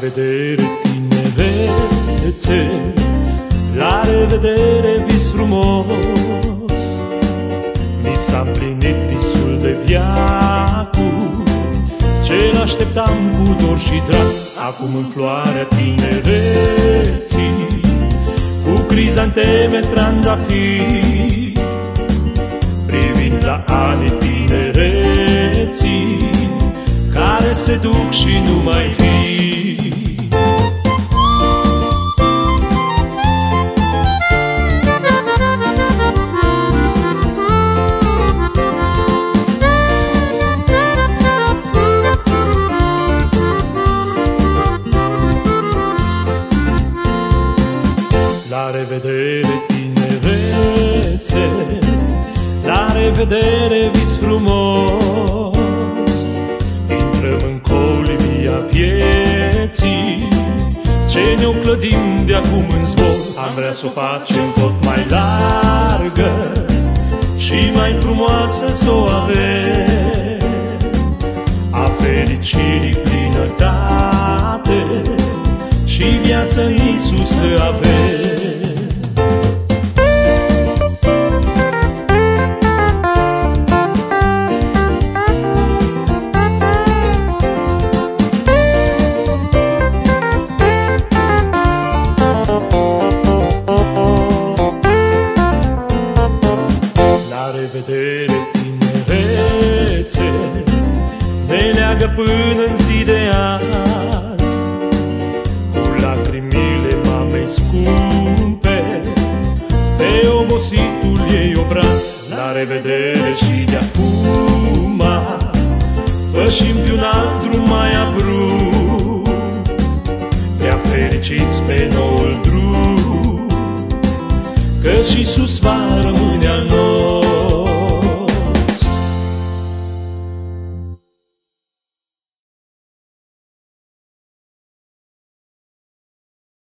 revedere tinerețe, la revedere vis frumos. Mi s-a împlinit visul de viacuri, ce l-așteptam cu dor și drag. Acum în floarea tinereții, cu crizanteme trandafiri, privind la anii tinereții, care se duc și nu mai fi. La revedere tinerețe, la revedere vis frumos. Intrăm în colivia vieții, ce ne-o clădim de acum în zbor. Am vrea să o facem tot mai largă și mai frumoasă să o avem, a fericirii plinătate și viața Iisus să avem. La revedere tinerețe, ne leagă până în zi de azi, cu lacrimile mamei scumpe, pe obositul ei obraz. La revedere și de acum, pășim pe un alt drum mai abrupt, prea fericiți pe noul drum, căci Iisus va rămâne